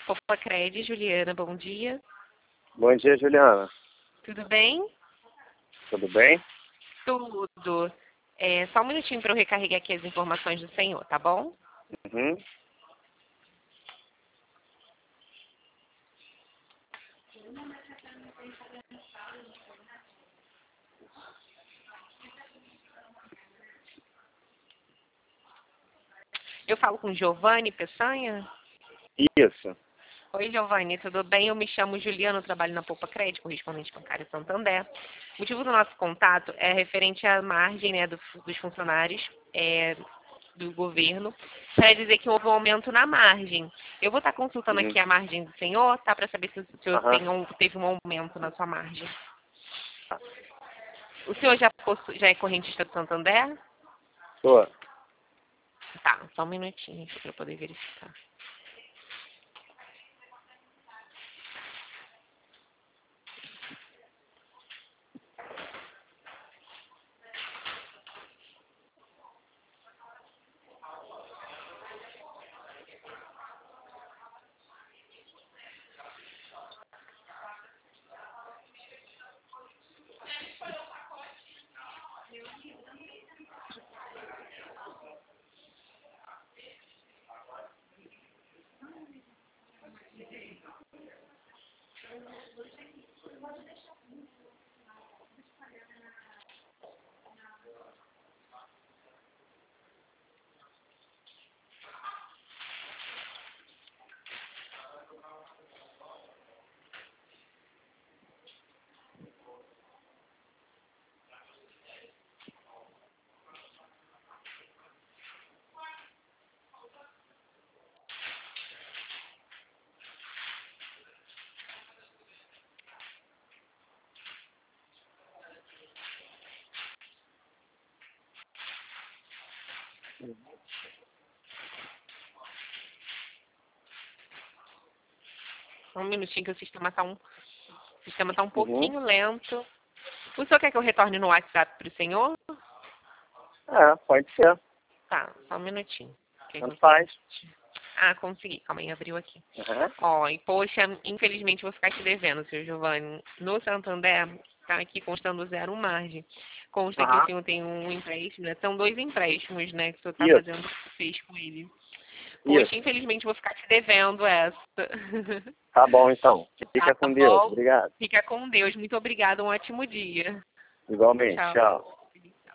Popacred, Juliana, bom dia. Bom dia, Juliana. Tudo bem? Tudo bem? Tudo. Só um minutinho para eu recarregar aqui as informações do senhor, tá bom? Uhum. Eu falo com Giovanni Peçanha? Isso. Oi, Giovanni, tudo bem? Eu me chamo Juliana, eu trabalho na Popacred, correspondente bancário Santander. O motivo do nosso contato é referente à margem, né, dos funcionários do governo, para dizer que houve um aumento na margem. Eu vou estar consultando Uhum. aqui a margem do senhor, tá, para saber se o senhor Aham. teve um aumento na sua margem. O senhor já é correntista do Santander? Tô. Tá, só um minutinho para eu poder verificar. Só um minutinho que o sistema tá um Uhum. pouquinho lento. O senhor quer que eu retorne no WhatsApp para o senhor? Pode ser. Tá, só um minutinho. Tanto faz. Ah, consegui. Calma aí, abriu aqui. Uhum. Ó, e poxa, infelizmente vou ficar te devendo, seu Giovanni. No Santander, tá aqui constando zero margem. Consta que o Aham. senhor tem um empréstimo, né? São 2 empréstimos, né, que o senhor tá Isso. fazendo, fez com ele. Isso. Poxa, infelizmente vou ficar te devendo essa. Tá bom, então. Tá Fica com Deus. bom? Obrigado. Fica com Deus. Muito obrigada. Um ótimo dia. Igualmente. Tchau. Tchau.